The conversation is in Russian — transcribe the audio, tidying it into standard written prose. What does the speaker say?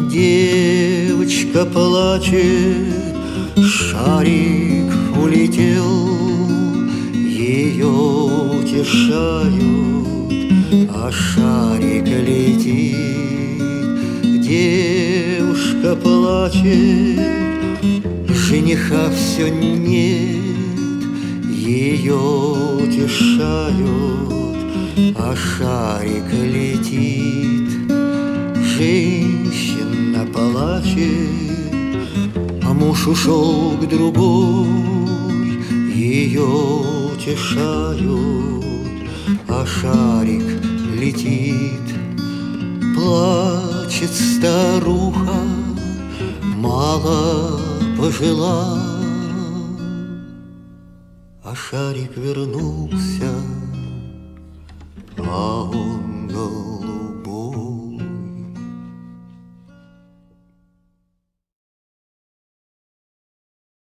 Девочка плачет, шарик улетел, ее утешают, а шарик летит. Девушка плачет, жениха все нет, ее утешают, а шарик летит. Женщина плачет, а муж ушел к другой, ее утешают, а шарик летит. Плачет старуха, мало пожила, а шарик вернулся, а он